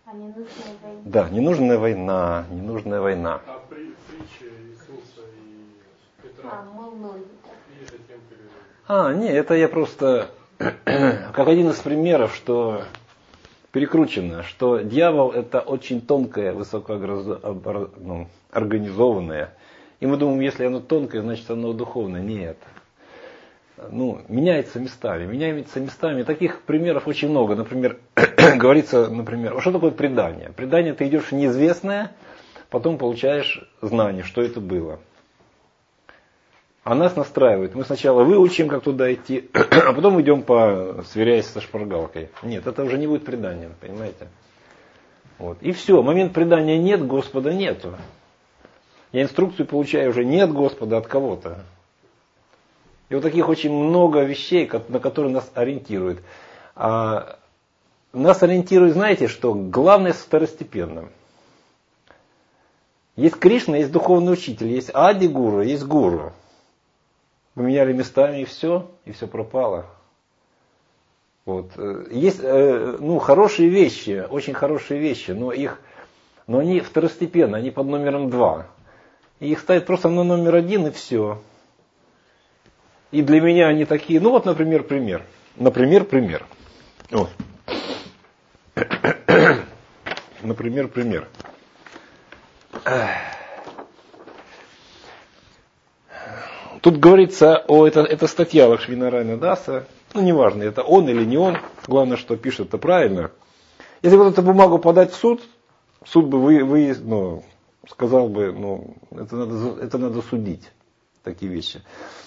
А ненужная война. Да, ненужная война, ненужная война. А притча Иисуса и Петра? Не, это я просто, как один из примеров, что перекручено, что дьявол это очень тонкое, высокоорганизованное. И мы думаем, если оно тонкое, значит оно духовное. Нет. Меняется местами. Таких примеров очень много. Например, говорится, что такое предание? Предание, ты идешь в неизвестное, потом получаешь знание, что это было. А нас настраивает. Мы сначала выучим, как туда идти, а потом идем сверяясь со шпаргалкой. Нет, это уже не будет преданием, понимаете? Вот. И все, момент предания нет, Господа нету. Я инструкцию получаю уже не от Господа, а от кого-то. И вот таких очень много вещей, на которые нас ориентируют. Нас ориентирует, знаете, что главное второстепенно. Есть Кришна, есть духовный учитель, есть Ади-гуру, есть гуру. Поменяли местами и все пропало. Вот. Есть хорошие вещи, очень хорошие вещи, но они второстепенно, они под номером 2. И их ставят просто на номер 1 и все. И для меня они такие, например, пример. Вот. Например, пример. Тут говорится это статья Лакшминарайана Даса, неважно, это он или не он, главное, что пишет это правильно. Если вот эту бумагу подать в суд бы сказал бы, это надо судить, такие вещи.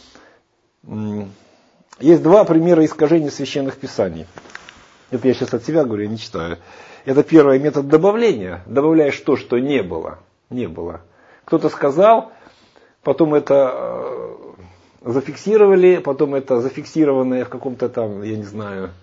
Есть 2 примера искажения священных писаний. Это я сейчас от себя говорю, я не читаю. Это первый метод добавления. Добавляешь то, что не было. Кто-то сказал, потом это зафиксировали, потом это зафиксированное в каком-то там, я не знаю,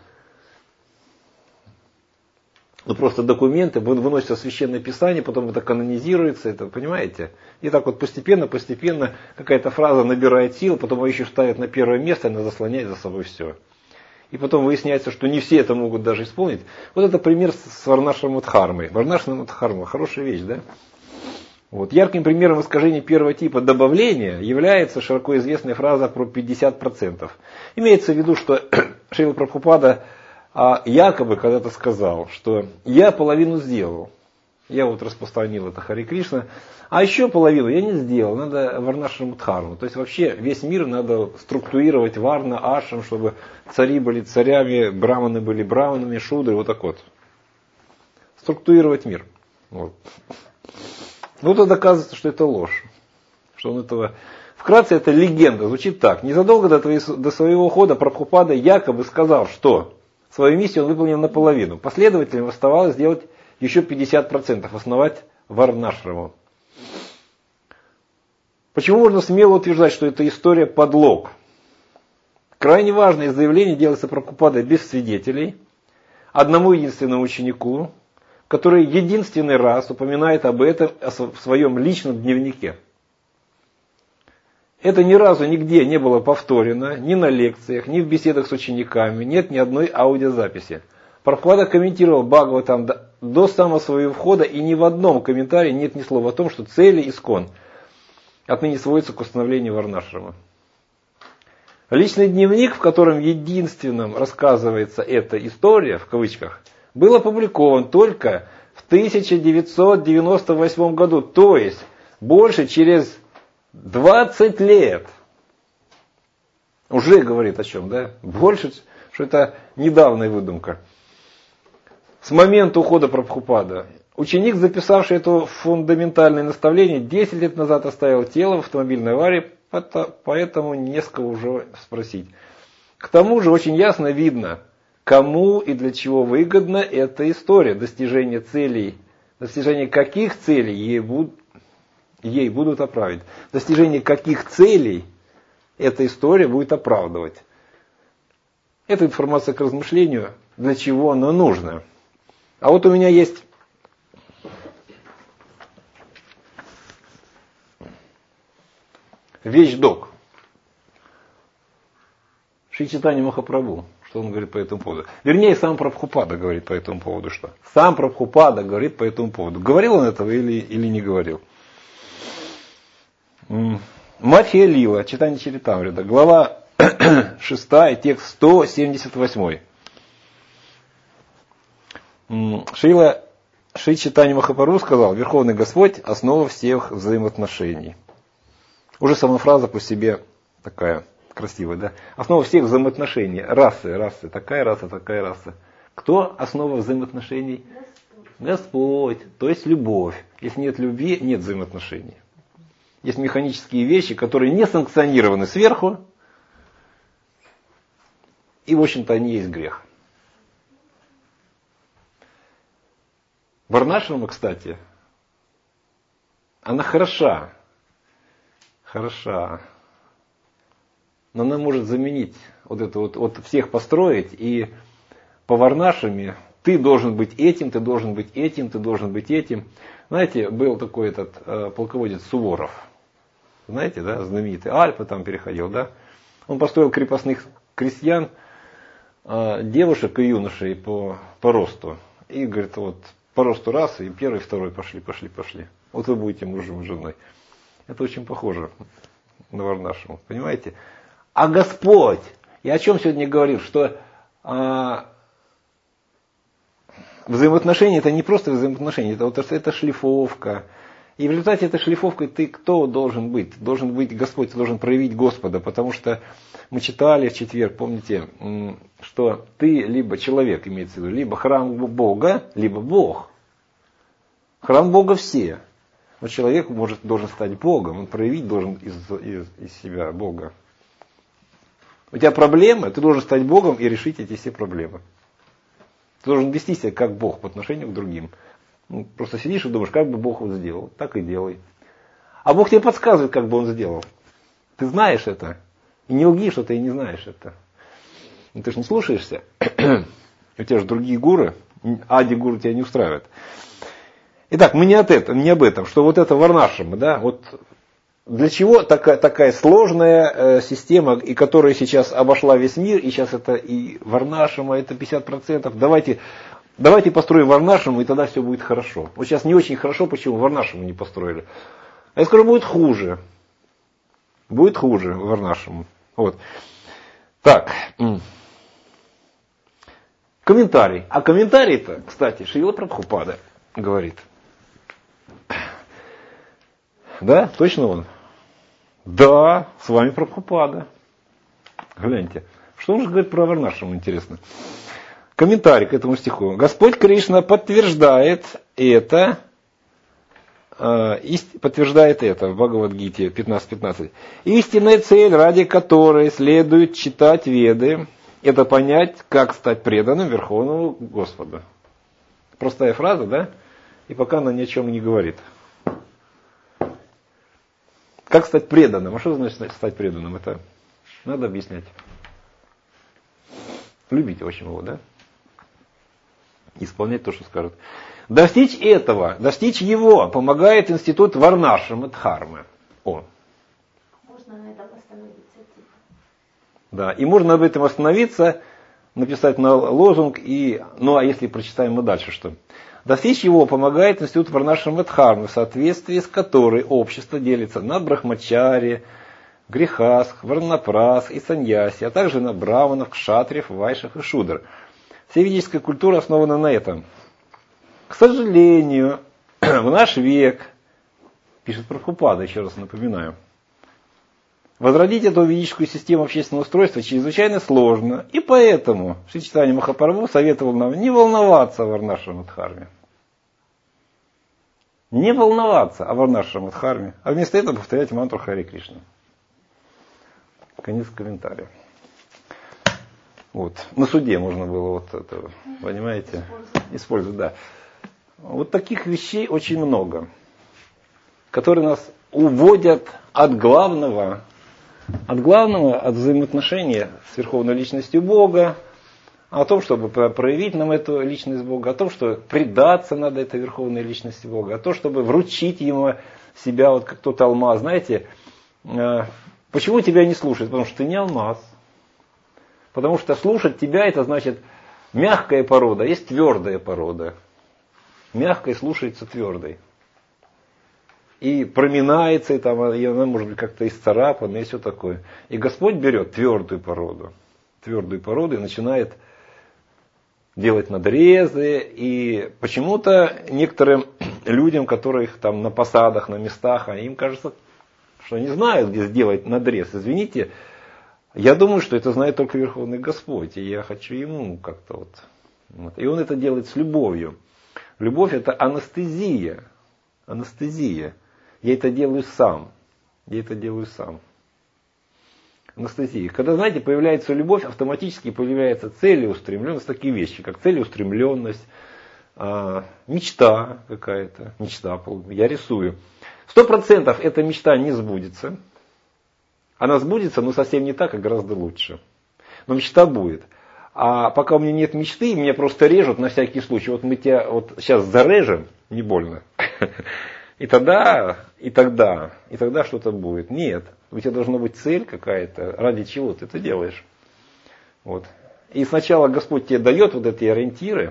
просто документы, выносятся в священное писание, потом это канонизируется, это, понимаете? И так вот постепенно какая-то фраза набирает сил, потом ее еще ставят на первое место, и она заслоняет за собой все. И потом выясняется, что не все это могут даже исполнить. Вот это пример с Варнашрама Дхармой. Варнашрама Дхарма, хорошая вещь, да? Вот. Ярким примером искажения первого типа добавления является широко известная фраза про 50%. Имеется в виду, что Шрила Прабхупада якобы когда-то сказал, что я половину сделал. Я вот распространил это Харе Кришна, а еще половину я не сделал. Надо Варнашрама Дхарму. То есть вообще весь мир надо структурировать варна, ашрам, чтобы цари были царями, браманы были браманами, шудры, вот так вот. Структурировать мир. Вот. Тут оказывается, что это ложь. Что он этого... Вкратце, это легенда. Звучит так. Незадолго до своего ухода Прабхупада якобы сказал, что свою миссию он выполнил наполовину. Последователям оставалось сделать еще 50%, основать Варнашраму. Почему можно смело утверждать, что эта история подлог? Крайне важное заявление делается Прабхупадой без свидетелей, одному единственному ученику, который единственный раз упоминает об этом в своем личном дневнике. Это ни разу нигде не было повторено, ни на лекциях, ни в беседах с учениками, нет ни одной аудиозаписи. Прабхупада комментировал Бхагаватам до самого своего входа, и ни в одном комментарии нет ни слова о том, что цели ИСККОН отныне сводятся к установлению Варнашрама. Личный дневник, в котором единственным рассказывается эта история, в кавычках, был опубликован только в 1998 году, то есть больше через 20 лет. Уже говорит о чем, да? Больше, что это недавняя выдумка. С момента ухода Прабхупада ученик, записавший это фундаментальное наставление, 10 лет назад оставил тело в автомобильной аварии, поэтому не с кого уже спросить. К тому же очень ясно видно, кому и для чего выгодна эта история, достижение каких целей ей будут оправдывать. Достижение каких целей эта история будет оправдывать. Это информация к размышлению, для чего она нужна. А вот у меня есть вещдок Шри Чайтанья Махапрабху. Что он говорит по этому поводу? Вернее, сам Прабхупада говорит по этому поводу что? Сам Прабхупада говорит по этому поводу. Говорил он этого или не говорил? Мадхья Лила, читание Чаритамрита, глава 6, текст 178. Шрила Шри Чайтанья Махапрабху сказал: Верховный Господь – основа всех взаимоотношений. Уже сама фраза по себе такая красивая, да? Основа всех взаимоотношений. Расы, такая раса. Кто основа взаимоотношений? Господь, то есть любовь. Если нет любви, нет взаимоотношений. Есть механические вещи, которые не санкционированы сверху, и, в общем-то, они есть грех. Варнашрама, кстати, она хороша, но она может заменить вот это вот всех построить, и по Варнашраме ты должен быть этим, ты должен быть этим, ты должен быть этим. Знаете, был такой полководец Суворов, знаете, да, знаменитый, Альпы там переходил, да. Он построил крепостных крестьян, девушек и юношей по росту. И говорит, вот по росту раз, и первый, второй пошли. Вот вы будете мужем и женой. Это очень похоже на Варнашраму, понимаете? А Господь, я о чем сегодня говорил, что взаимоотношения это не просто взаимоотношения, это шлифовка. И в результате этой шлифовкой ты кто должен быть? Должен быть Господь, ты должен проявить Господа, потому что мы читали в четверг, помните, что ты либо человек, имеется в виду, либо храм Бога, либо Бог. Храм Бога все. Но человек должен стать Богом, он проявить должен из себя Бога. У тебя проблемы, ты должен стать Богом и решить эти все проблемы. Ты должен вести себя как Бог по отношению к другим. Просто сидишь и думаешь, как бы Бог вот сделал, так и делай. А Бог тебе подсказывает, как бы Он сделал. Ты знаешь это. И не лги, что ты не знаешь это. Ты же не слушаешься. У тебя же другие гуру. Ади гуру тебя не устраивает. Итак, мы не об этом. Что вот это Варнашрама, да, вот для чего такая сложная система, и которая сейчас обошла весь мир, и сейчас это и Варнашрама, это 50%. Давайте построим Варнашраму, и тогда все будет хорошо. Вот сейчас не очень хорошо, почему Варнашраму не построили. А я скажу, будет хуже. Будет хуже Варнашраму. Вот. Так. Комментарий. А комментарий-то, кстати, Шрила Прабхупада говорит. Да, точно он? Да, с вами Прабхупада. Гляньте. Что он же говорит про Варнашраму, интересно. Комментарий к этому стиху. Господь Кришна подтверждает это в Бхагавад-гите 15.15. Истинная цель, ради которой следует читать Веды, это понять, как стать преданным Верховному Господу. Простая фраза, да? И пока она ни о чем не говорит. Как стать преданным? А что значит стать преданным? Это надо объяснять. Любите очень его, да? Исполнять то, что скажут. Достичь его помогает институт Варнашрама Дхармы. Можно на этом остановиться. Да, и можно об этом остановиться, написать на лозунг, а если прочитаем мы дальше, что? Достичь его помогает институт Варнашрама Дхармы, в соответствии с которой общество делится на брахмачари, грехасх, варнапрас и саньяси, а также на браманов, кшатриев, вайшах и шудр. Вся ведическая культура основана на этом. К сожалению, в наш век, пишет Прабхупада, еще раз напоминаю, возродить эту ведическую систему общественного устройства чрезвычайно сложно, и поэтому Шри Чайтанья Махапрабху советовал нам не волноваться о Варнашрама Дхарме. Не волноваться о Варнашрама Дхарме, а вместо этого повторять мантру Харе Кришна. Конец комментария. Вот. На суде можно было вот это, понимаете, использовать, да. Вот таких вещей очень много, которые нас уводят от главного, от взаимоотношения с Верховной Личностью Бога, о том, чтобы проявить нам эту личность Бога, о том, что предаться надо этой Верховной Личности Бога, о том, чтобы вручить Ему себя, вот как тот алмаз. Знаете, почему тебя не слушают? Потому что ты не алмаз. Потому что слушать тебя это значит мягкая порода, есть твердая порода. Мягкая слушается твердой. И проминается, и там, и она может быть как-то исцарапана, и все такое. И Господь берет твердую породу и начинает делать надрезы. И почему-то некоторым людям, которых там на посадах, на местах, им кажется, что они знают, где сделать надрез. Извините, я думаю, что это знает только Верховный Господь, и я хочу ему как-то вот. И он это делает с любовью. Любовь это анестезия. Анестезия. Я это делаю сам. Анестезия. Когда, знаете, появляется любовь, автоматически появляется целеустремленность, такие вещи, как целеустремленность, мечта какая-то. Я рисую. 100% эта мечта не сбудется. Она сбудется, но совсем не так, а гораздо лучше. Но мечта будет. А пока у меня нет мечты, меня просто режут на всякий случай. Вот мы тебя вот сейчас зарежем, не больно. И тогда что-то будет. Нет, у тебя должна быть цель какая-то, ради чего ты это делаешь. Вот. И сначала Господь тебе дает вот эти ориентиры,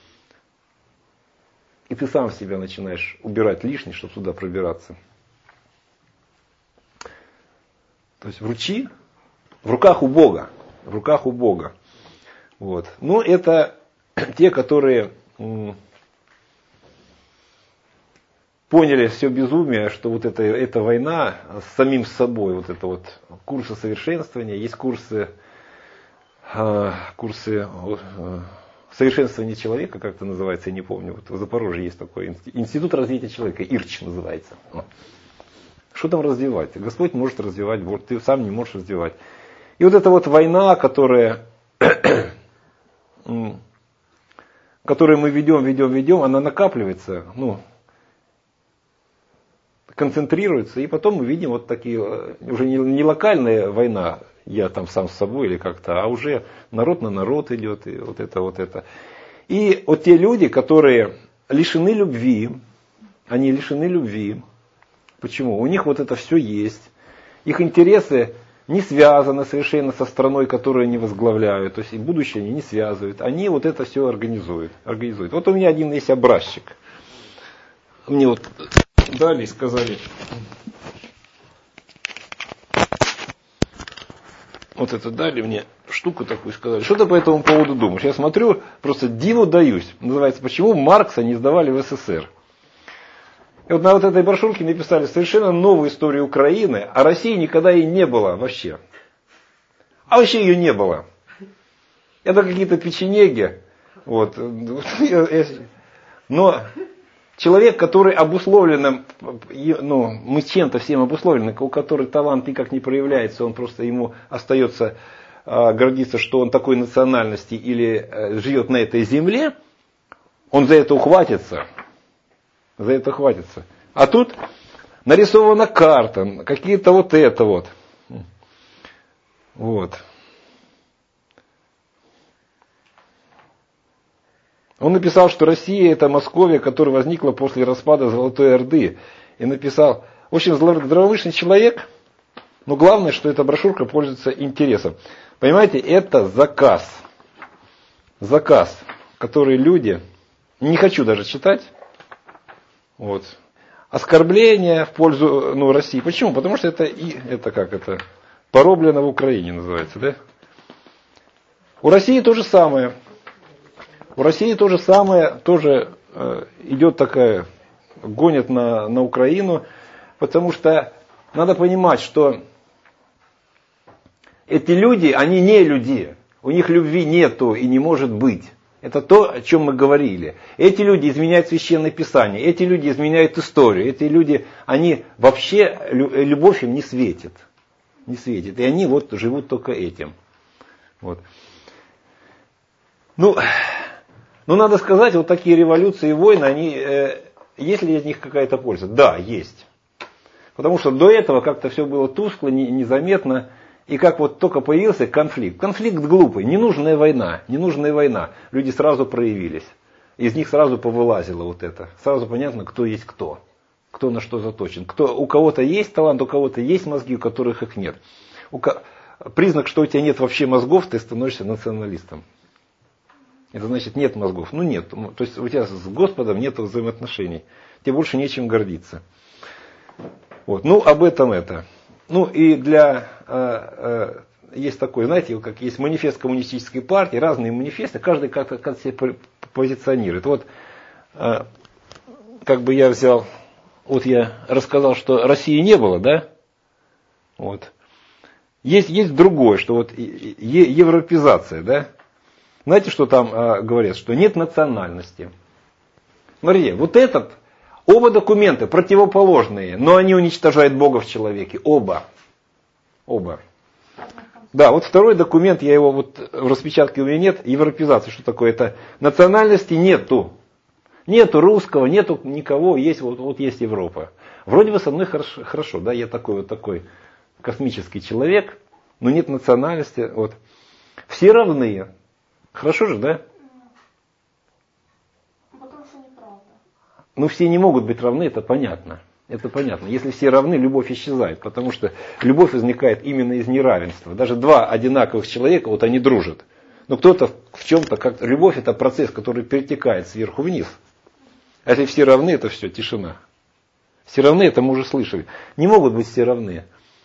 и ты сам себя начинаешь убирать лишнее, чтобы туда пробираться. То есть в руках у Бога. Вот. Ну, это те, которые поняли все безумие, что вот эта война с самим собой, вот это вот курсы совершенствования, есть курсы совершенствования человека, как это называется, я не помню. Вот в Запорожье есть такой институт развития человека, ИРЧ называется. Что там развивать? Господь может развивать, ты сам не можешь развивать. И вот эта вот война, которую мы ведем, она накапливается, концентрируется, и потом мы видим вот такие, уже не локальная война, я там сам с собой или как-то, а уже народ на народ идет, и вот это. И вот те люди, которые лишены любви, они лишены любви. Почему? У них вот это все есть. Их интересы не связаны совершенно со страной, которую они возглавляют. То есть и будущее они не связывают. Они вот это все организуют. Вот у меня один есть образчик. Мне вот дали и сказали. Вот это дали мне штуку такую, сказали. Что ты по этому поводу думаешь? Я смотрю, просто диву даюсь. Называется, почему Маркса не издавали в СССР. И вот на вот этой брошюрке написали совершенно новую историю Украины, а России никогда и не было вообще. А вообще ее не было. Это какие-то печенеги. Вот. Но человек, который обусловленным, мы чем-то всем обусловлены, у которого талант никак не проявляется, он просто ему остается гордиться, что он такой национальности или живет на этой земле, он за это ухватится. А тут нарисована карта, какие-то вот это вот. Вот. Он написал, что Россия это Московия, которая возникла после распада Золотой Орды. И написал, в общем, здравомыслящий человек, но главное, что эта брошюрка пользуется интересом. Понимаете, это заказ. Заказ, который люди, не хочу даже читать, вот. Оскорбление в пользу России. Почему? Потому что это пороблено в Украине называется, да? У России то же самое. Тоже идет такая, гонят на Украину, потому что надо понимать, что эти люди, они не люди. У них любви нету и не может быть. Это то, о чем мы говорили. Эти люди изменяют Священное Писание, эти люди изменяют историю, эти люди, они вообще, любовь им не светит. И они вот живут только этим. Вот. Надо сказать, вот такие революции и войны, есть ли из них какая-то польза? Да, есть. Потому что до этого как-то все было тускло, незаметно. И как вот только появился конфликт. Конфликт глупый, ненужная война. Люди сразу проявились. Из них сразу повылазило вот это. Сразу понятно, кто есть кто. Кто на что заточен. У кого-то есть талант, у кого-то есть мозги, у которых их нет. признак, что у тебя нет вообще мозгов, ты становишься националистом. Это значит нет мозгов. Ну нет. То есть у тебя с Господом нет взаимоотношений. Тебе больше нечем гордиться. Вот. Ну, об этом это. Ну и есть такой, знаете, как есть манифест коммунистической партии, разные манифесты, каждый как-то себя позиционирует. Вот как бы я взял, вот я рассказал, что России не было, да? Вот. Есть другое, что вот европеизация, да? Знаете, что там говорят? Что нет национальности. Смотрите, вот оба документа противоположные, но они уничтожают Бога в человеке. Оба. Да, вот второй документ, я его вот в распечатке у меня нет, европеизация, что такое? Это национальности нету. Нету русского, нету никого, есть вот есть Европа. Вроде бы со мной хорошо, да, я такой космический человек, но нет национальности. Вот. Все равны. Хорошо же, да? Потому что неправда. Ну, все не могут быть равны, это понятно. Это понятно. Если все равны, любовь исчезает, потому что любовь возникает именно из неравенства. Даже два одинаковых человека, вот они дружат. Но кто-то в чем-то, как любовь это процесс, который перетекает сверху вниз. А если все равны, это все, тишина. Все равны, это мы уже слышали. Не могут быть все равны.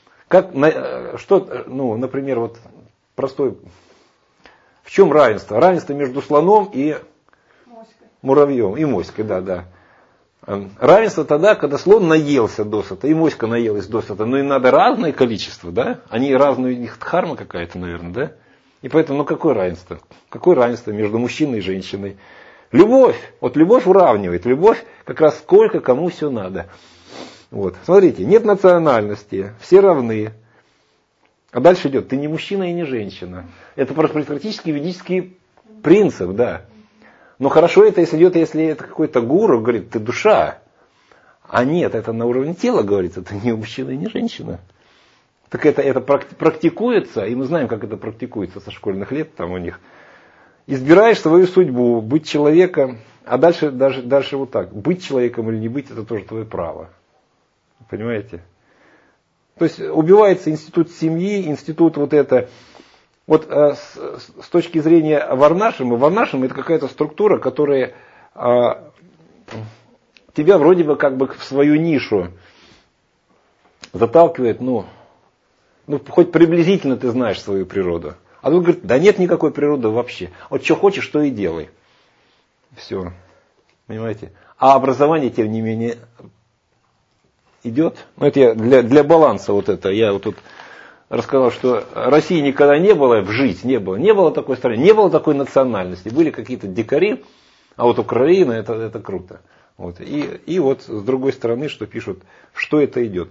Например, вот простой. В чем равенство? Равенство между слоном и муравьем. И моськой, да. Равенство тогда, когда слон наелся досыта, и моська наелась досыта. Но им надо разное количество, да? Они разные, у них дхарма какая-то, наверное, да? И поэтому, какое равенство? Какое равенство между мужчиной и женщиной? Любовь. Вот любовь уравнивает. Любовь как раз сколько кому все надо. Вот. Смотрите, нет национальности, все равны. А дальше идет, ты не мужчина и не женщина. Это практически ведический принцип, да. Но хорошо это, если это какой-то гуру, говорит, ты душа. А нет, это на уровне тела говорится, ты не мужчина и не женщина. Так это практикуется, и мы знаем, как это практикуется со школьных лет там у них. Избираешь свою судьбу, быть человеком, а дальше вот так. Быть человеком или не быть, это тоже твое право. Понимаете? То есть убивается институт семьи, институт вот это. Вот с точки зрения варнашрама это какая-то структура, которая тебя вроде бы как бы в свою нишу заталкивает, хоть приблизительно ты знаешь свою природу. А тут говорит, да нет никакой природы вообще. Вот что хочешь, то и делай. Все. Понимаете? А образование, тем не менее, идет. Это я для баланса вот это. Я вот тут рассказал, что России никогда не было, не было такой страны, не было такой национальности. Были какие-то дикари, а вот Украина, это круто. Вот. И вот с другой стороны, что пишут, что это идет.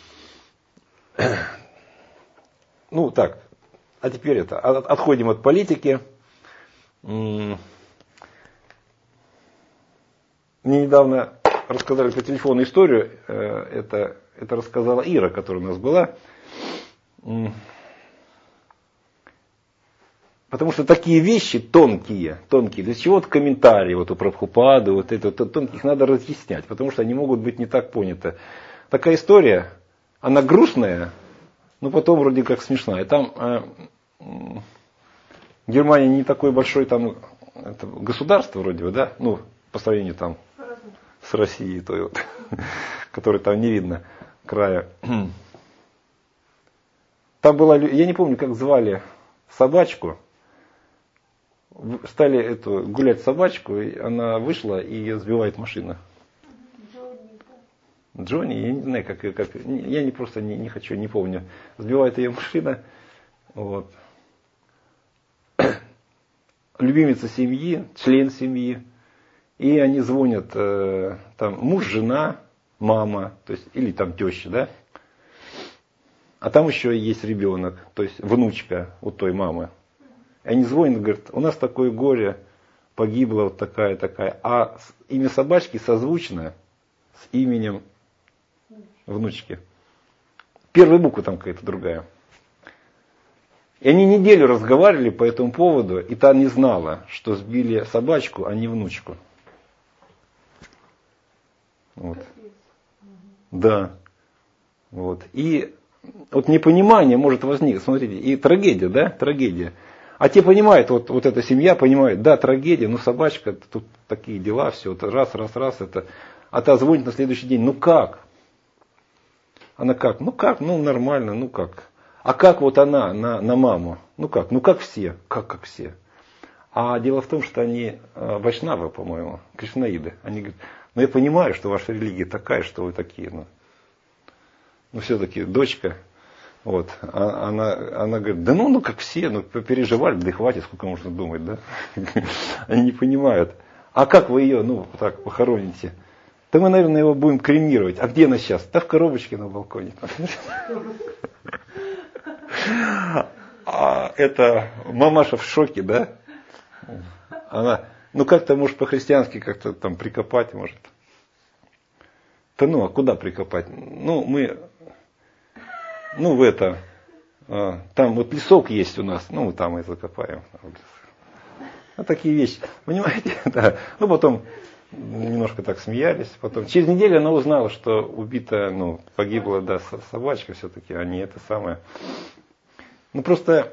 Ну так, а теперь отходим от политики. Мне недавно рассказали по телефону историю, это рассказала Ира, которая у нас была. Потому что такие вещи тонкие, для чего-то комментарии вот у Прабхупады, вот это тонких надо разъяснять, потому что они могут быть не так поняты. Такая история, она грустная, но потом вроде как смешная. Там Германия не такое большое там государство вроде бы, да, по сравнению там с Россией, той вот, которой там не видно края. Там была, я не помню, как звали собачку. Стали гулять собачку, и она вышла, и ее сбивает машина. Джонни, я не знаю, как я просто не хочу, не помню. Сбивает ее машина. Вот. Любимица семьи, член семьи. И они звонят, там муж, жена, мама, то есть, или там теща, да? А там еще есть ребенок, то есть внучка у той мамы. И они звонят, говорят, у нас такое горе, погибла вот такая. А имя собачки созвучно с именем внучки. Первая буква там какая-то другая. И они неделю разговаривали по этому поводу, и та не знала, что сбили собачку, а не внучку. Вот. Да. Вот. И вот непонимание может возникнуть. Смотрите, и трагедия, да, трагедия. А те понимают, вот эта семья понимает, да, трагедия, ну собачка, тут такие дела, все, это раз, это. А та звонит на следующий день, ну как? Она как? Ну как? Ну нормально, ну как? А как вот она на маму? Ну как все? Как все? А дело в том, что они вайшнавы, по-моему, кришнаиды. Они говорят, ну я понимаю, что ваша религия такая, что вы такие, ну все-таки дочка. Вот, она говорит, да ну как все, ну переживали, да и хватит, сколько можно думать, да? Они не понимают. А как вы ее, ну так, похороните? Да мы, наверное, его будем кремировать. А где она сейчас? Да в коробочке на балконе. А это мамаша в шоке, да? Она, ну как-то, может, по-христиански как-то там прикопать, может. Да ну, а куда прикопать? Ну, в это, там вот лесок есть у нас, ну, там мы закопаем. Вот такие вещи, понимаете? Да. Ну, потом немножко так смеялись. Потом, через неделю она узнала, что убита, ну, погибла, да, собачка все-таки, а не это самое. Ну, просто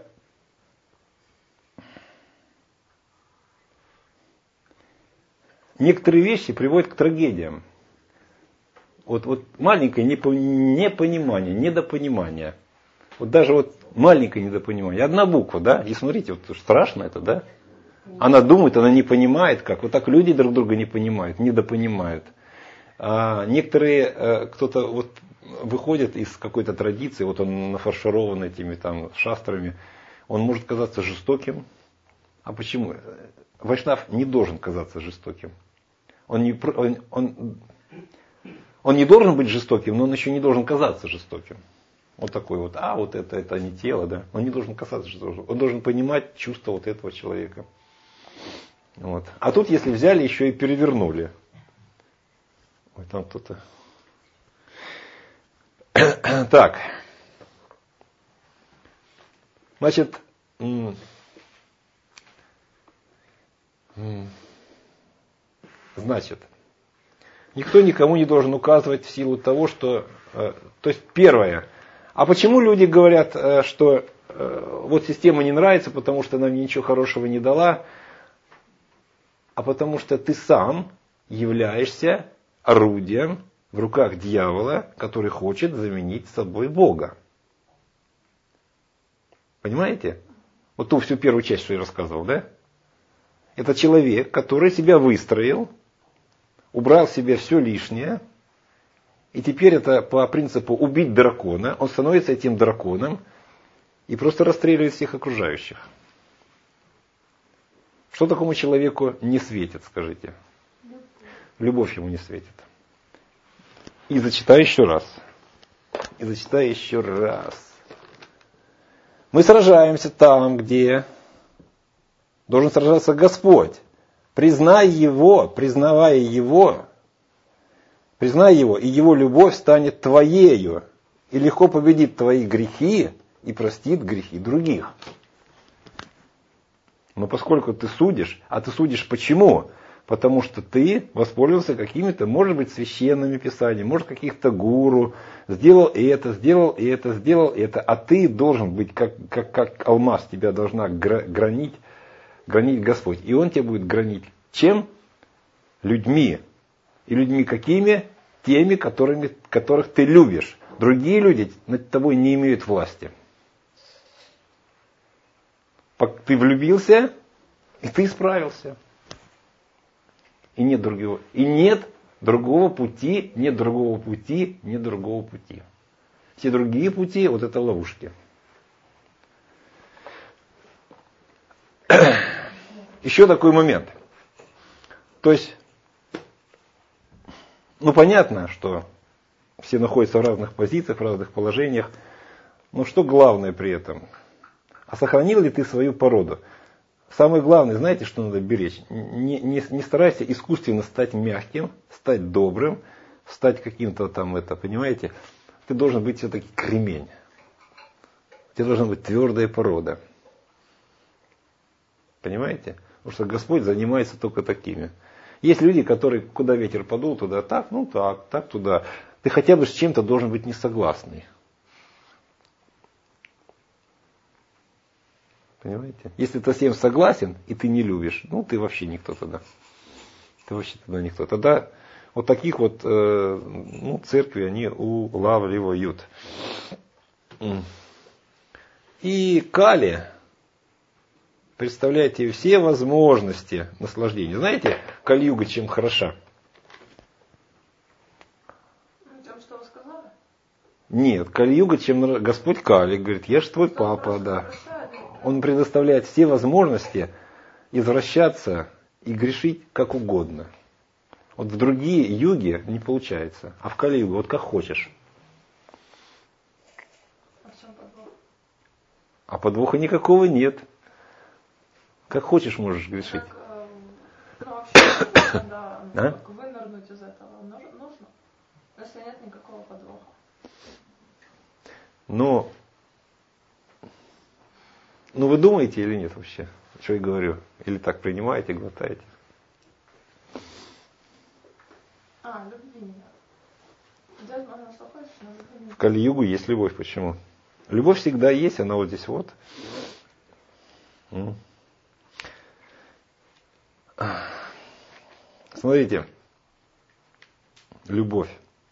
некоторые вещи приводят к трагедиям. Вот маленькое непонимание, недопонимание. Вот даже вот маленькое недопонимание. Одна буква, да? И смотрите, вот страшно это, да? Она думает, она не понимает как. Вот так люди друг друга не понимают, недопонимают. А некоторые, кто-то вот выходит из какой-то традиции, вот он нафарширован этими там шастрами, он может казаться жестоким. А почему? Вайшнав не должен казаться жестоким. Он не должен быть жестоким, но он еще не должен казаться жестоким. Вот такой вот, вот это не тело, да. Он не должен казаться жестоким. Он должен понимать чувства вот этого человека. Вот. А тут, если взяли, еще и перевернули. Ой, там кто-то. Так. Значит, никто никому не должен указывать в силу того, что... То есть, первое. А почему люди говорят, что вот система не нравится, потому что она мне ничего хорошего не дала? А потому что ты сам являешься орудием в руках дьявола, который хочет заменить собой Бога. Понимаете? Вот ту всю первую часть, что я рассказывал, да? Это человек, который себя выстроил, убрал в себе все лишнее, и теперь это по принципу убить дракона, он становится этим драконом и просто расстреливает всех окружающих. Что такому человеку не светит, скажите? Любовь ему не светит. И зачитаю еще раз. Мы сражаемся там, где должен сражаться Господь. Признай Его, и Его любовь станет твоею, и легко победит твои грехи и простит грехи других. Но поскольку ты судишь, а ты судишь почему? Потому что ты воспользовался какими-то, может быть, священными писаниями, может, каких-то гуру, сделал это, а ты должен быть, как алмаз, тебя должна гранить Господь. И Он тебя будет гранить чем? Людьми. И людьми какими? Теми, которых ты любишь. Другие люди над тобой не имеют власти. Ты влюбился, и ты справился. И нет другого пути. Все другие пути, вот это ловушки. Еще такой момент. То есть, понятно, что все находятся в разных позициях, в разных положениях. Но что главное при этом? А сохранил ли ты свою породу? Самое главное, знаете, что надо беречь? Не старайся искусственно стать мягким, стать добрым, стать каким-то там, понимаете? Ты должен быть все-таки кремень. У тебя должна быть твердая порода. Понимаете? Потому что Господь занимается только такими. Есть люди, которые, куда ветер подул, туда так, так, туда. Ты хотя бы с чем-то должен быть не согласный. Понимаете? Если ты совсем согласен, и ты не любишь, ну ты вообще никто тогда. Ты вообще тогда никто. Тогда вот таких вот церкви они улавливают. И Кали представляет тебе все возможности наслаждения. Знаете, Кали-юга чем хороша? Тем, что вы сказали? Нет, Кали-юга чем Господь Кали говорит, я же твой папа, да. Он предоставляет все возможности извращаться и грешить как угодно. Вот в другие юги не получается, а в Кали-югу вот как хочешь. А в чем подвох? А подвоха никакого нет. Как хочешь можешь грешить. Вообще, когда вынырнуть из этого нужно, если нет никакого подвоха. Но вы думаете или нет вообще, что я говорю? Или так принимаете, глотаете? Любви нет. Делать можно что хочешь, но любви нет. В Кали-югу есть любовь. Почему? Любовь всегда есть, она вот здесь вот. Смотрите. Любовь.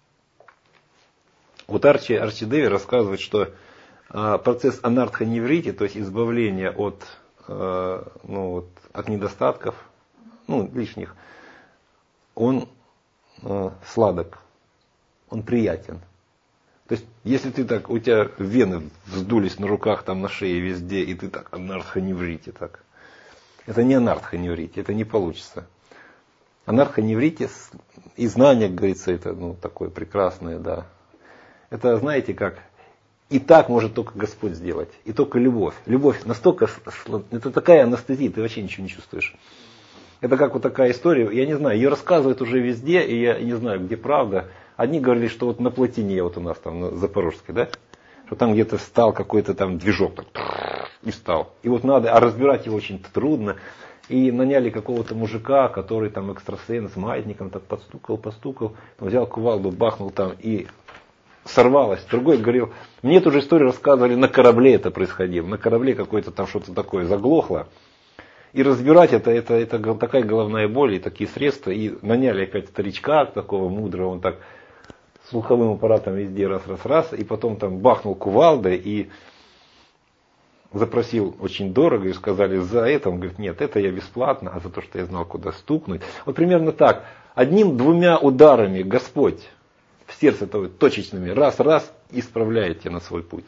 Вот Арчи Деви рассказывает, что процесс анартха-неврити, то есть избавление от недостатков, лишних, он сладок, он приятен. То есть, если ты так, у тебя вены вздулись на руках, там на шее, везде, и ты так анартха-неврити, так. Это не анартха-неврити, это не получится. Анартха-неврити и знание, как говорится, это такое прекрасное, да. Это, знаете, как, и так может только Господь сделать, и только любовь. Любовь настолько, это такая анестезия, ты вообще ничего не чувствуешь. Это как вот такая история, я не знаю, ее рассказывают уже везде, и я не знаю, где правда. Одни говорили, что вот на Плотине, вот у нас там, на Запорожской, да, что там где-то встал какой-то там движок, так, и встал. И вот надо, а разбирать его очень трудно. И наняли какого-то мужика, который там экстрасенс, маятником так постукал, взял кувалду, бахнул там и сорвалось. Другой говорил, мне эту же историю рассказывали, на корабле это происходило. На корабле какое-то там что-то такое заглохло. И разбирать это такая головная боль и такие средства. И наняли опять старичка такого мудрого, он так слуховым аппаратом везде раз. И потом там бахнул кувалдой и запросил очень дорого. И сказали, за это, он говорит, нет, это я бесплатно, а за то, что я знал, куда стукнуть. Вот примерно так. 1-2 ударами Господь в сердце точечными, раз, исправляет тебя на свой путь.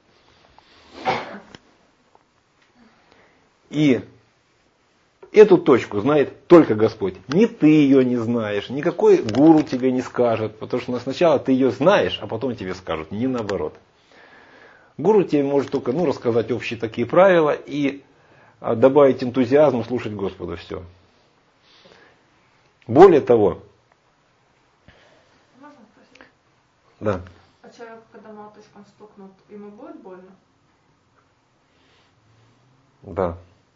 И эту точку знает только Господь. Ни ты ее не знаешь, никакой гуру тебе не скажет, потому что сначала ты ее знаешь, а потом тебе скажут, не наоборот. Гуру тебе может только рассказать общие такие правила и добавить энтузиазм, слушать Господа, все. Более того, Можно спросить? да. А человек, когда молоточком стукнут, ему будет больно? Да.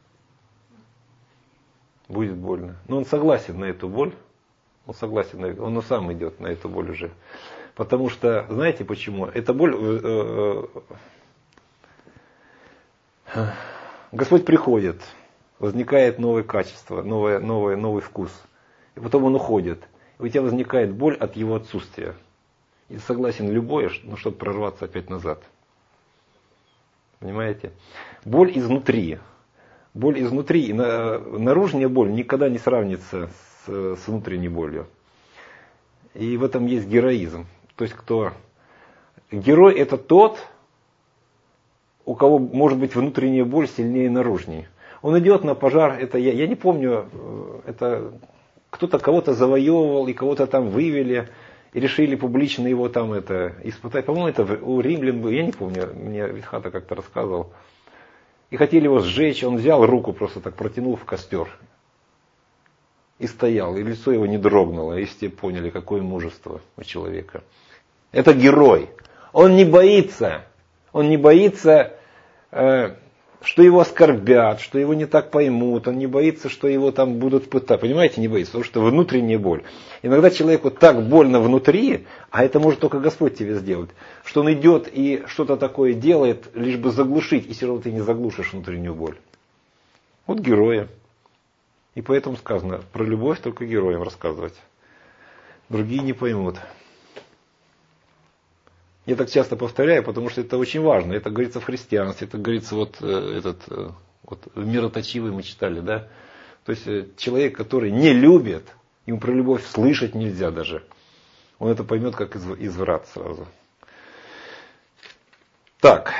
Будет больно. Но он согласен на эту боль. Он сам идет на эту боль уже. Потому что, знаете почему? Эта боль... Господь приходит, возникает новое качество, новый вкус. И потом он уходит. И у тебя возникает боль от его отсутствия. И согласен любое, чтобы прорваться опять назад. Понимаете? Боль изнутри. Боль изнутри. И наружная боль никогда не сравнится с внутренней болью. И в этом есть героизм. То есть Герой это тот, у кого может быть внутренняя боль сильнее наружней. Он идет на пожар, это я не помню, это кто-то кого-то завоевывал и кого-то там вывели и решили публично его там испытать. По-моему, это у римлян было, я не помню, мне Витхата как-то рассказывал. И хотели его сжечь, он взял руку, просто так протянул в костер. И стоял, и лицо его не дрогнуло, и все поняли, какое мужество у человека. Это герой. Он не боится что его оскорбят, что его не так поймут, он не боится, что его там будут пытать. Понимаете, не боится, потому что внутренняя боль. Иногда человеку так больно внутри, а это может только Господь тебе сделать, что он идет и что-то такое делает, лишь бы заглушить, и все равно ты не заглушишь внутреннюю боль. Вот герои. И поэтому сказано, про любовь только героям рассказывать. Другие не поймут. Я так часто повторяю, потому что это очень важно. Это говорится в христианстве, это говорится вот в Мироточивой мы читали, да. То есть человек, который не любит, ему про любовь слышать нельзя даже. Он это поймет как изврат сразу. Так.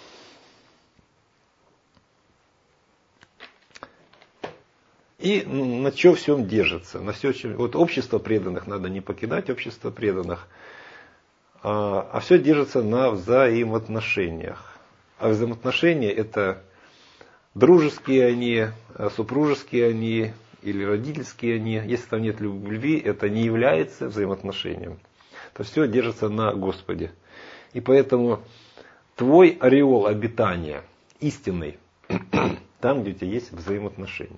И на чем всем держится? На все, вот общество преданных надо не покидать, общество преданных. А все держится на взаимоотношениях. А взаимоотношения это дружеские они, супружеские они или родительские они. Если там нет любви, это не является взаимоотношением. То все держится на Господе. И поэтому твой ореол обитания истинный, там, где у тебя есть взаимоотношения.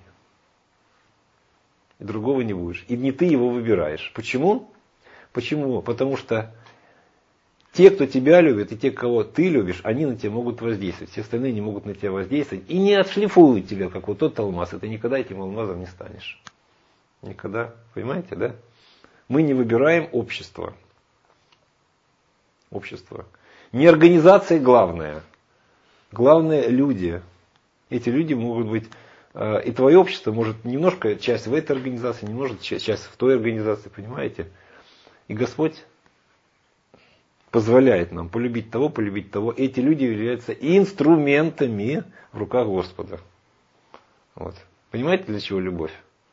И другого не будешь. И не ты его выбираешь. Почему? Почему? Потому что те, кто тебя любит, и те, кого ты любишь, они на тебя могут воздействовать. Все остальные не могут на тебя воздействовать. И не отшлифуют тебя, как вот тот алмаз. И ты никогда этим алмазом не станешь. Никогда. Понимаете, да? Мы не выбираем общество. Общество. Не организация главное. Главное люди. Эти люди могут быть... И твое общество может немножко часть в этой организации, немножко часть в той организации. Понимаете? И Господь позволяет нам полюбить того. Эти люди являются инструментами в руках Господа. Вот. Понимаете, для чего любовь?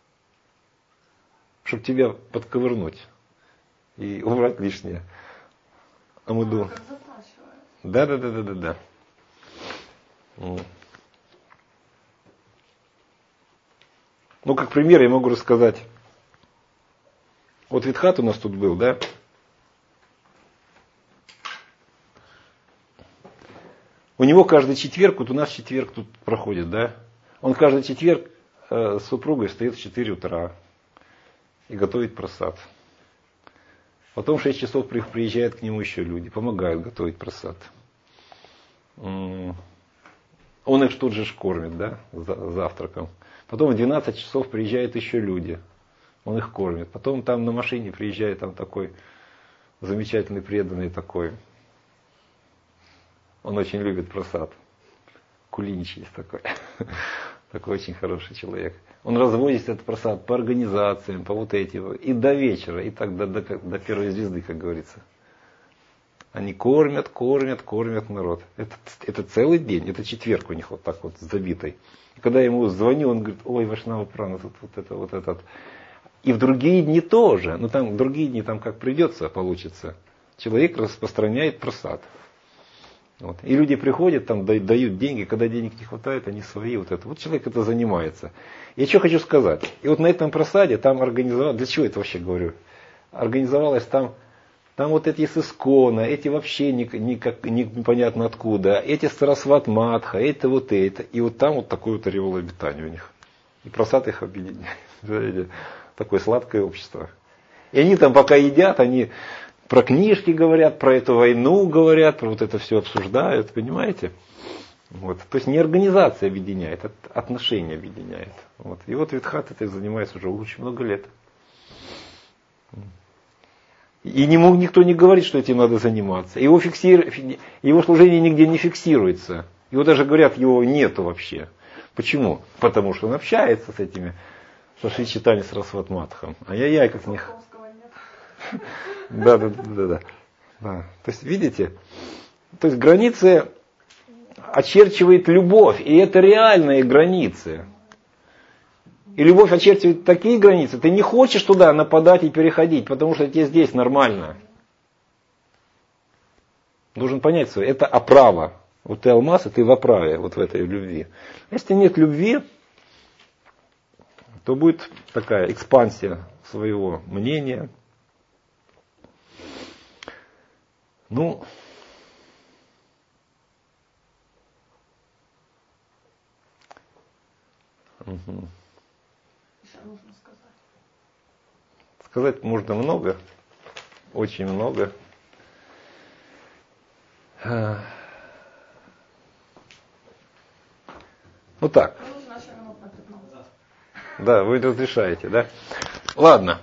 Чтобы тебя подковырнуть и убрать лишнее. Амуду. Да. Ну, как пример я могу рассказать. Вот Витхат у нас тут был, да? У него каждый четверг, вот у нас четверг тут проходит, да? Он каждый четверг с супругой встает в 4 утра и готовит прасад. Потом в 6 часов приезжают к нему еще люди, помогают готовить прасад. Он их тут же кормит, да, завтраком. Потом в 12 часов приезжают еще люди, он их кормит. Потом там на машине приезжает там такой замечательный, преданный такой. Он очень любит прасад. Кулинич есть такой. Такой очень хороший человек. Он разводит этот прасад по организациям, по вот этим. И до вечера, и так до первой звезды, как говорится. Они кормят народ. Это целый день, это четверг у них вот так вот забитый. И когда я ему звоню, он говорит, ой, Вайшнава Прана, тут вот этот. И в другие дни тоже. Но там в другие дни там как придется, получится. Человек распространяет прасад. Вот. И люди приходят, там дают деньги, когда денег не хватает, они свои. Вот человек это занимается. Я что хочу сказать. И вот на этом прасаде там организовалось, для чего это вообще говорю? Организовалось там вот эти с Искона, эти вообще непонятно откуда, эти Сарасват Мадха, это. И вот там вот такое вот ореол обитания у них. И прасад их объединяет. Такое сладкое общество. И они там пока едят, они про книжки говорят, про эту войну говорят, про вот это все обсуждают, понимаете? Вот. То есть не организация объединяет, а отношения объединяет. Вот. И вот Витхат этим занимается уже очень много лет. И никто не говорит, что этим надо заниматься. Его служение нигде не фиксируется. Его даже говорят, его нету вообще. Почему? Потому что он общается с этими, со Шри Чайтанья Сарасват Мадхом. Ай-яй-яй, как них. Да. То есть, видите, то есть границы очерчивает любовь, и это реальные границы. И любовь очерчивает такие границы, ты не хочешь туда нападать и переходить, потому что тебе здесь нормально. Должен понять свое, это оправа. Вот ты алмаз, и ты в оправе, вот в этой любви. Если нет любви, то будет такая экспансия своего мнения. Ну, Еще нужно сказать. Сказать можно много, очень много. Ну так. Ну, значит, минут на 15. Да, вы разрешаете, да? Ладно.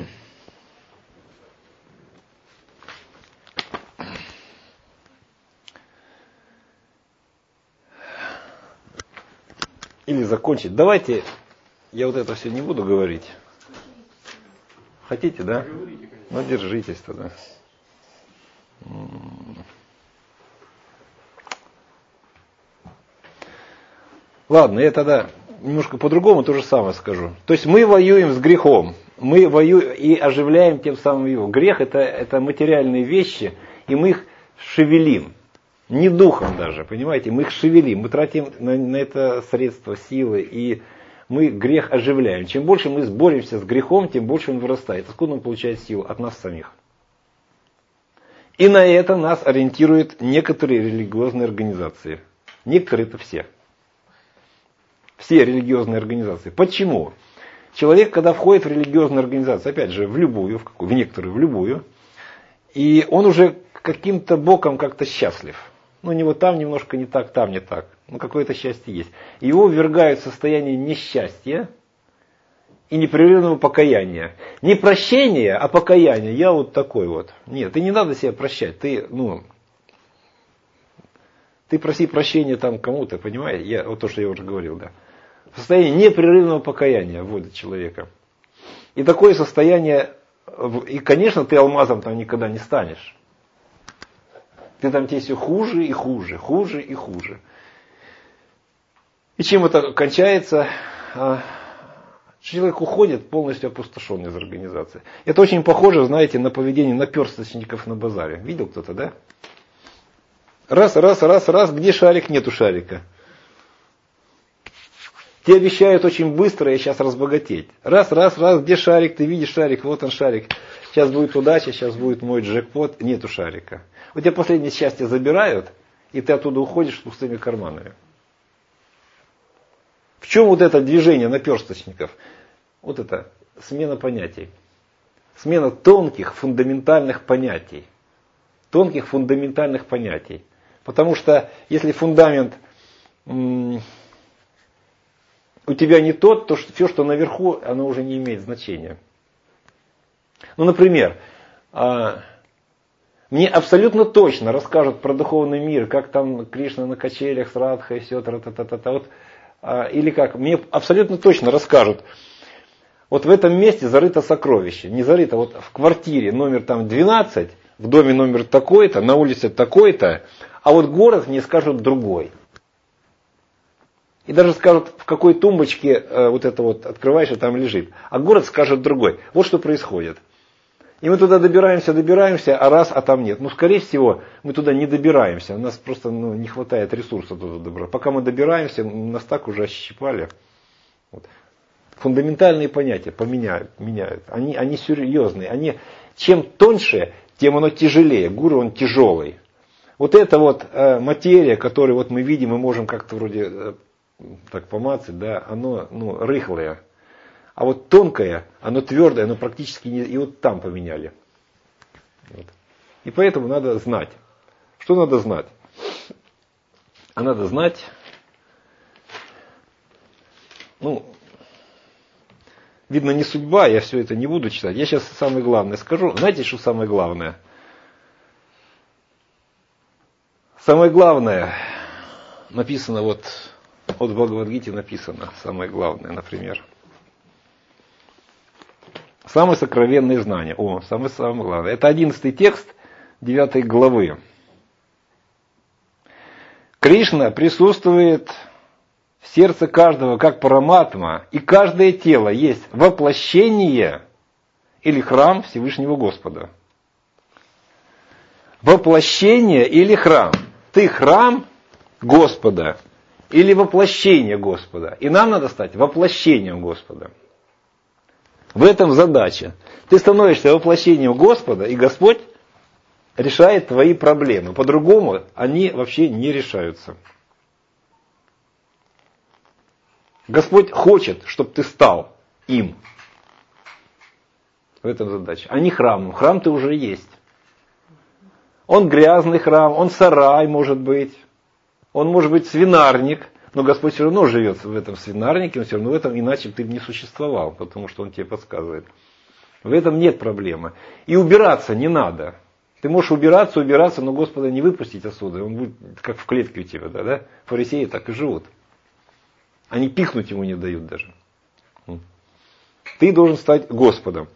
Или закончить. Давайте, я вот это все не буду говорить. Хотите, да? Ну, держитесь тогда. Ладно, я тогда немножко по-другому то же самое скажу. То есть мы воюем с грехом. Мы воюем и оживляем тем самым его. Грех это материальные вещи, и мы их шевелим. Не духом даже, понимаете, мы их шевелим. Мы тратим на это средства, силы, и мы грех оживляем. Чем больше мы боремся с грехом, тем больше он вырастает. Откуда он получает силу? От нас самих. И на это нас ориентируют некоторые религиозные организации. Некоторые это все. Все религиозные организации. Почему? Человек, когда входит в религиозную организацию, опять же, в любую, в некоторую, в любую, и он уже каким-то боком как-то счастлив. Ну, у него там немножко не так, там не так. Ну, какое-то счастье есть. Его ввергают в состояние несчастья и непрерывного покаяния. Не прощения, а покаяния. Я вот такой вот. Нет, и не надо себя прощать. Ты проси прощения там кому-то, понимаете? Вот то, что я уже говорил, да. В состоянии непрерывного покаяния вводит человека. И такое состояние, и, конечно, ты алмазом там никогда не станешь. Ты там тебе все хуже и хуже, хуже и хуже. И чем это кончается? Человек уходит полностью опустошенный из организации. Это очень похоже, знаете, на поведение наперсточников на базаре. Видел кто-то, да? Раз, где шарик? Нету шарика. Тебе обещают очень быстро и сейчас разбогатеть. Раз, где шарик? Ты видишь шарик, вот он шарик. Сейчас будет удача, сейчас будет мой джекпот. Нету шарика. У тебя последнее счастье забирают, и ты оттуда уходишь с пустыми карманами. В чем вот это движение наперсточников? Вот это смена понятий. Смена тонких, фундаментальных понятий. Тонких, фундаментальных понятий. Потому что если фундамент у тебя не тот, то все, что наверху, оно уже не имеет значения. Ну, например, мне абсолютно точно расскажут про духовный мир, как там Кришна на качелях с Радхой, все, та-та-та-та-та. Вот, или как, мне абсолютно точно расскажут, вот в этом месте зарыто сокровище. Не зарыто, вот в квартире номер там 12, в доме номер такой-то, на улице такой-то, а вот город мне скажут другой. И даже скажут, в какой тумбочке вот это вот открываешь, и там лежит. А город скажет другой. Вот что происходит. И мы туда добираемся, а раз, а там нет. Ну, скорее всего, мы туда не добираемся. У нас просто не хватает ресурса туда добраться. Пока мы добираемся, нас так уже ощипали. Вот. Фундаментальные понятия меняют. Они серьезные. Чем тоньше, тем оно тяжелее. Гуру, он тяжелый. Вот эта вот материя, которую вот мы видим, мы можем как-то вроде так помацать, да, оно рыхлое. А вот тонкое, оно твердое, оно практически не... И вот там поменяли. Вот. И поэтому надо знать. Что надо знать? А надо знать... видно, не судьба, я все это не буду читать. Я сейчас самое главное скажу. Знаете, что самое главное? Самое главное написано вот в Бхагавад-гите написано, самое главное, например. Самые сокровенные знания. Самое главное. Это 11 текст 9 главы. Кришна присутствует в сердце каждого, как параматма, и каждое тело есть воплощение или храм Всевышнего Господа. Воплощение или храм. Ты храм Господа или воплощение Господа. И нам надо стать воплощением Господа. В этом задача. Ты становишься воплощением Господа, и Господь решает твои проблемы. По-другому они вообще не решаются. Господь хочет, чтобы ты стал им. В этом задача. А не храмом. Храм ты уже есть. Он грязный храм, он сарай может быть. Он может быть свинарник. Но Господь все равно живет в этом свинарнике, он все равно в этом, иначе ты бы не существовал, потому что Он тебе подсказывает. В этом нет проблемы. И убираться не надо. Ты можешь убираться, но Господа не выпустить отсюда. Он будет как в клетке у тебя, да? Фарисеи так и живут. Они пикнуть ему не дают даже. Ты должен стать Господом.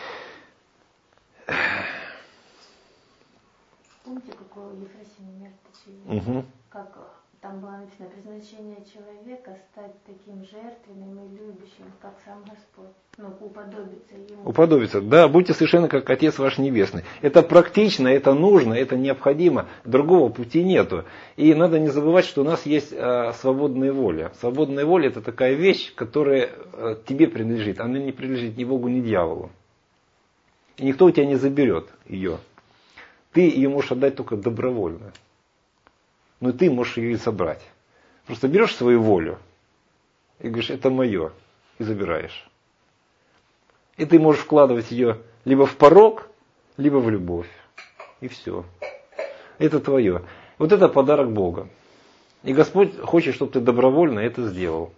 Помните, какой у Ефросиня мертвый? Как там было написано, предназначение человека стать таким жертвенным и любящим, как сам Господь. Ну, уподобиться Ему. Уподобиться, да, будьте совершенно как Отец ваш Небесный. Это практично, это нужно, это необходимо. Другого пути нету. И надо не забывать, что у нас есть свободная воля. Свободная воля — это такая вещь, которая тебе принадлежит. Она не принадлежит ни Богу, ни дьяволу. И никто у тебя не заберет ее. Ты ее можешь отдать только добровольно. Но ты можешь ее и собрать. Просто берешь свою волю и говоришь, это мое, и забираешь. И ты можешь вкладывать ее либо в порок, либо в любовь. И все. Это твое. Вот это подарок Бога. И Господь хочет, чтобы ты добровольно это сделал.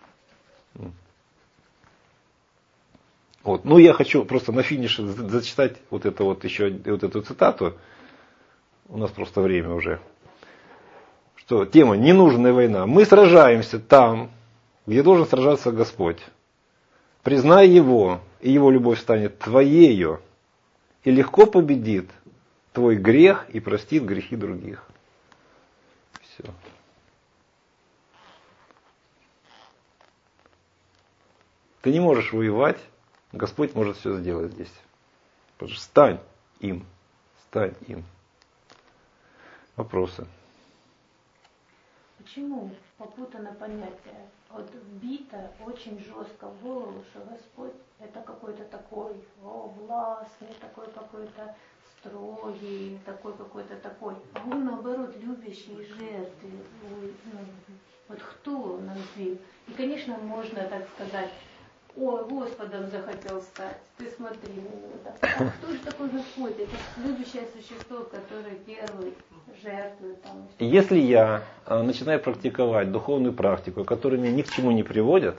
Вот. Ну, я хочу просто на финише зачитать вот это вот еще вот эту цитату. У нас просто время уже. Что тема «Ненужная война». Мы сражаемся там, где должен сражаться Господь. Признай Его, и Его любовь станет твоею, и легко победит твой грех и простит грехи других. Все. Ты не можешь воевать, Господь может все сделать здесь. Потому что стань им. Стань им. Вопросы? Почему попутано понятие? Вот вбито очень жестко в голову, что Господь это какой-то такой властный, такой какой-то строгий, такой какой-то такой. А он наоборот любящий и жертвенный. Вот кто нам сбил? И конечно можно так сказать, ой, Господом захотел стать, ты смотри на него. А кто же такой Господь? Это любящее существо, которое первый жертвует там. Если я начинаю практиковать духовную практику, которая меня ни к чему не приводит,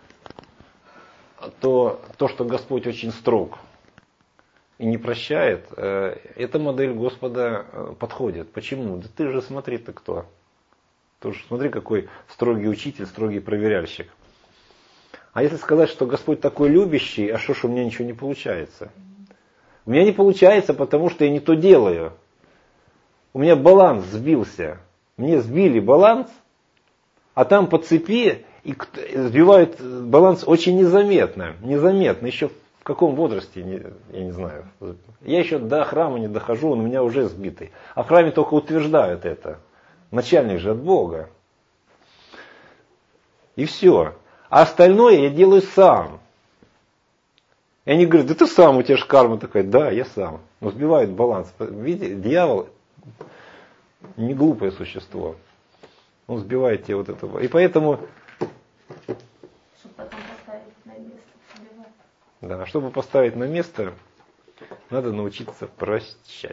то, что Господь очень строг и не прощает, эта модель Господа подходит. Почему? Да ты же смотри, ты кто. Ты же смотри, какой строгий учитель, строгий проверяльщик. А если сказать, что Господь такой любящий, а что ж у меня ничего не получается? У меня не получается, потому что я не то делаю. У меня баланс сбился. Мне сбили баланс, а там по цепи и сбивают баланс очень незаметно. Незаметно. Еще в каком возрасте, я не знаю. Я еще до храма не дохожу, он у меня уже сбитый. А в храме только утверждают это. Начальник же от Бога. И все. А остальное я делаю сам. И они говорят, да ты сам, у тебя же карма такая. Да, я сам. Но сбивают баланс. Видите, дьявол не глупое существо. Он сбивает тебе вот этого. И поэтому... Чтобы потом поставить на место. Сбивать. Да, чтобы поставить на место, надо научиться прощать.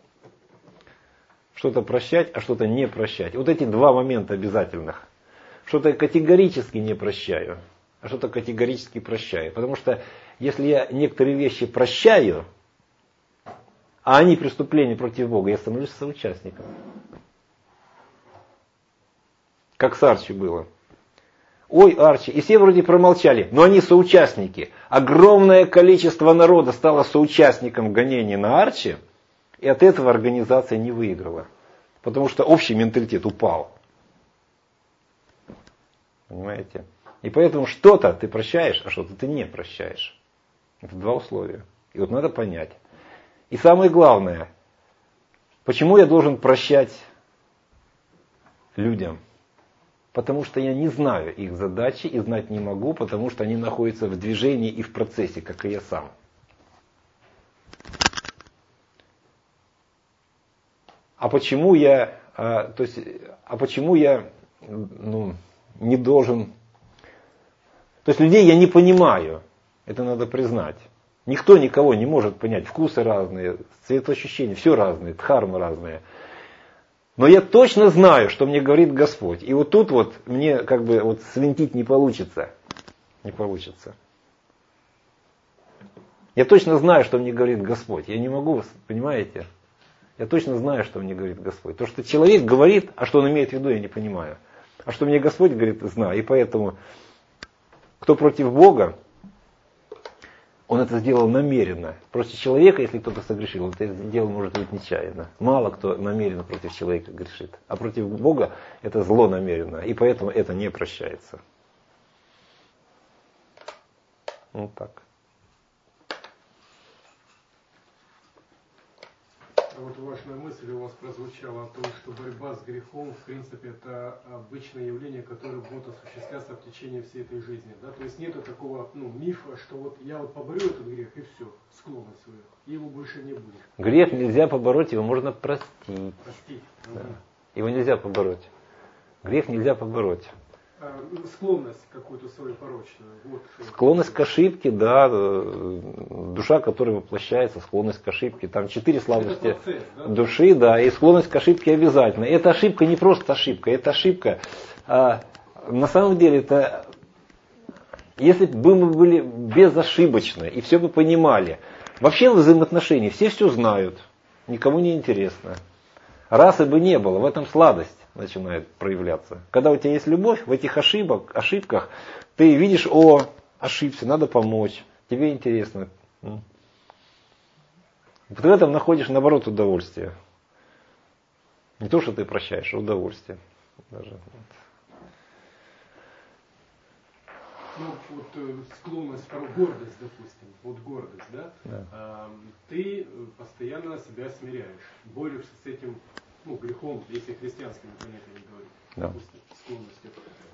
Что-то прощать, а что-то не прощать. Вот эти два момента обязательных. Что-то категорически не прощаю, а что-то категорически прощаю. Потому что если я некоторые вещи прощаю, а они преступления против Бога, я становлюсь соучастником. Как с Арчи было. Ой, Арчи, и все вроде промолчали, но они соучастники. Огромное количество народа стало соучастником гонений на Арчи, и от этого организация не выиграла. Потому что общий менталитет упал. Понимаете? И поэтому что-то ты прощаешь, а что-то ты не прощаешь. Это два условия. И вот надо понять. И самое главное, почему я должен прощать людям? Потому что я не знаю их задачи и знать не могу, потому что они находятся в движении и в процессе, как и я сам. А почему я не должен То есть людей я не понимаю. Это надо признать. Никто никого не может понять. Вкусы разные, цветоощущения, все разные, дхармы разные. Но я точно знаю, что мне говорит Господь. И вот тут вот мне как бы вот свинтить не получится. Не получится. Я точно знаю, что мне говорит Господь. Я не могу, понимаете? Я точно знаю, что мне говорит Господь. То, что человек говорит, а что он имеет в виду, я не понимаю. А что мне Господь говорит, знаю. И поэтому, кто против Бога, он это сделал намеренно. Против человека, если кто-то согрешил, это дело может быть нечаянно. Мало кто намеренно против человека грешит. А против Бога это зло намеренно. И поэтому это не прощается. Вот так. Вот важная мысль у вас прозвучала о том, что борьба с грехом, в принципе, это обычное явление, которое будет осуществляться в течение всей этой жизни. Да? То есть нет такого мифа, что вот я вот поборю этот грех и все, склонность свою, и его больше не будет. Грех нельзя побороть, его можно простить. Простить. Да. Его нельзя побороть. Грех нельзя побороть. Склонность какую-то свою порочную. Вот, склонность к ошибке, да, душа, которая воплощается, склонность к ошибке. Там 4 слабости процесс, да? души, да, и склонность к ошибке обязательно. Эта ошибка не просто ошибка, это ошибка. На самом деле, это, если бы мы были безошибочны и все бы понимали, вообще в взаимоотношениях все знают, никому не интересно. Расы бы не было, в этом сладость начинает проявляться. Когда у тебя есть любовь, в этих ошибках ты видишь, ошибся, надо помочь, тебе интересно. Вот в этом находишь, наоборот, удовольствие. Не то, что ты прощаешь, а удовольствие. Даже. Склонность, гордость, допустим, гордость, да? Да. Ты постоянно себя смиряешь, борешься с этим грехом, если христианскими понятиями говорить, да. Допустим, склонностью.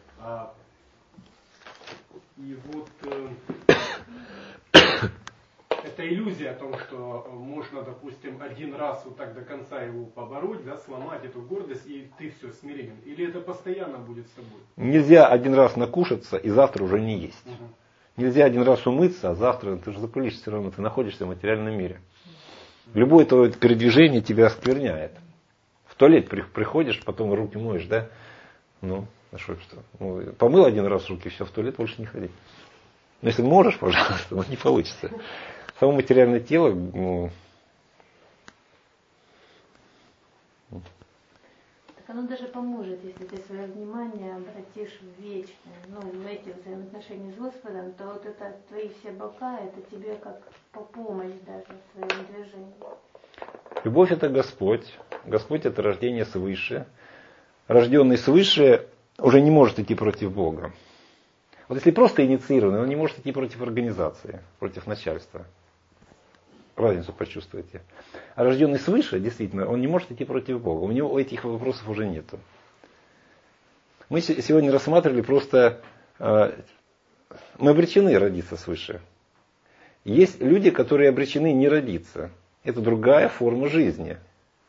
Это иллюзия о том, что можно, допустим, один раз вот так до конца его побороть, да, сломать эту гордость, и ты все смирен. Или это постоянно будет с тобой? Нельзя один раз накушаться и завтра уже не есть. Угу. Нельзя один раз умыться, а завтра ты же запылишься, все равно ты находишься в материальном мире. Любое твое передвижение тебя оскверняет. В туалет приходишь, потом руки моешь, да? Что? Помыл один раз руки, все, в туалет больше не ходи. Но если можешь, пожалуйста, но не получится. Само материальное тело, Так оно даже поможет, если ты свое внимание обратишь в вечное, в эти взаимоотношения с Господом, то вот это твои все бока, это тебе как помощь даже в своем движении. Любовь это Господь. Господь это рождение свыше. Рожденный свыше уже не может идти против Бога. Вот если просто инициированный, он не может идти против организации, против начальства. Разницу почувствуете. А рожденный свыше, действительно, он не может идти против Бога. У него этих вопросов уже нету. Мы сегодня рассматривали просто... Мы обречены родиться свыше. Есть люди, которые обречены не родиться. Это другая форма жизни.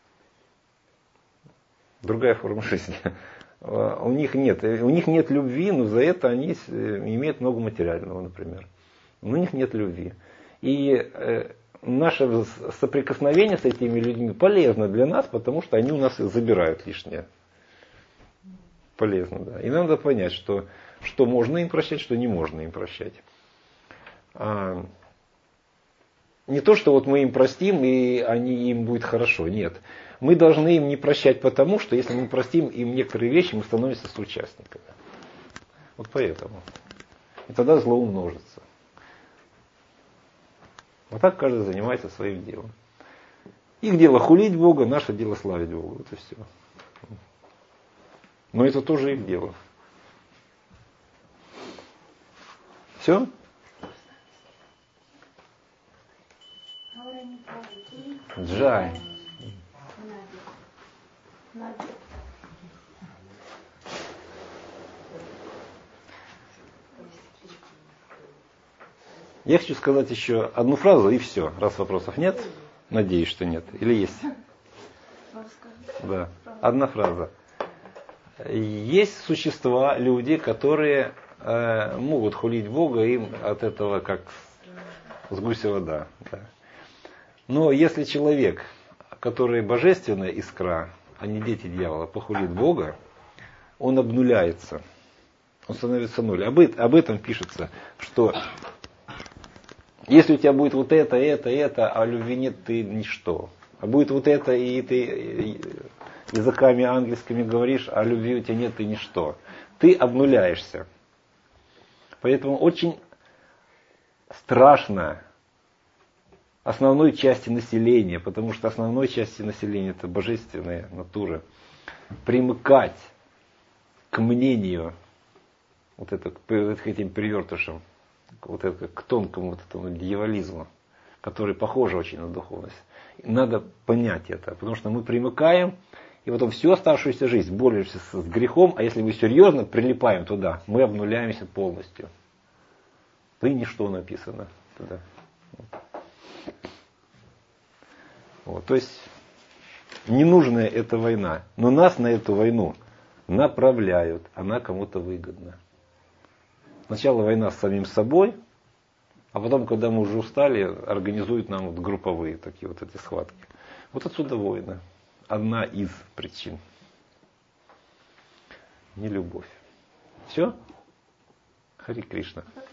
Другая форма жизни. У них нет любви, но за это они имеют много материального, например. У них нет любви. И наше соприкосновение с этими людьми полезно для нас, потому что они у нас забирают лишнее. Полезно, да. И надо понять, что можно им прощать, что не можно им прощать. Не то, что мы им простим, и им будет хорошо. Нет. Мы должны им не прощать потому, что если мы простим им некоторые вещи, мы становимся соучастниками. Вот поэтому. И тогда зло умножится. Вот так каждый занимается своим делом. Их дело хулить Бога, наше дело славить Бога. Вот и все. Но это тоже их дело. Все? Джай. Я хочу сказать еще одну фразу и все. Раз вопросов нет, надеюсь, что нет. Или есть? Да. Одна фраза. Есть существа, люди, которые могут хулить Бога, им от этого как с гуся вода. Да. Но если человек, который божественная искра, а не дети дьявола, похулит Бога, он обнуляется. Он становится ноль. Об этом пишется, что если у тебя будет вот это, а любви нет, ты ничто. А будет вот это, и ты языками ангельскими говоришь, а любви у тебя нет, ты ничто. Ты обнуляешься. Поэтому очень страшно основной части населения, потому что основной части населения это божественная натура, примыкать к мнению вот это, к этим перевертышам, вот это, к тонкому вот этому дьяволизму, который похож очень на духовность. Надо понять это, потому что мы примыкаем, и потом всю оставшуюся жизнь боремся с грехом, а если мы серьезно прилипаем туда, мы обнуляемся полностью. Ты ничто написано туда. Вот, то есть ненужная эта война, но нас на эту войну направляют, она кому-то выгодна. Сначала война с самим собой, а потом, когда мы уже устали, организуют нам вот групповые такие вот эти схватки. Вот отсюда война. Одна из причин. Не любовь. Все? Хари Кришна.